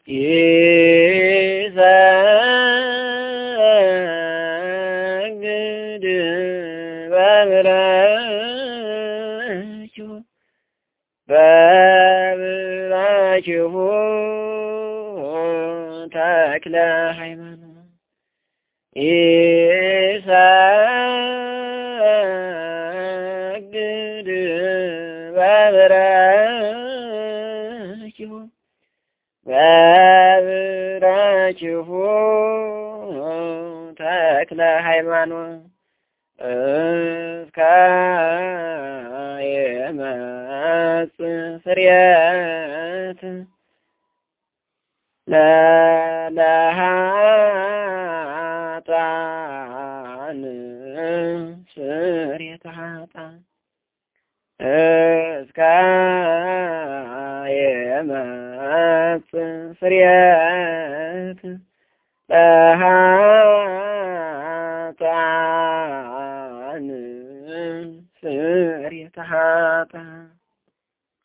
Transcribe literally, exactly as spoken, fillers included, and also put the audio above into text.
ይሰግድ በብላችሁ በብላችሁ ተክለ ሃይማኖት ይሰግድ በብላችሁ በብላችሁ ተክለ ሃይማኖት እስከ የመጽእ ስርየት ለኃጥአን ስርየተ ኃጥአን እስከ የመጽእ ስርየት ለኃጥአን ስርየተ ኃጥአን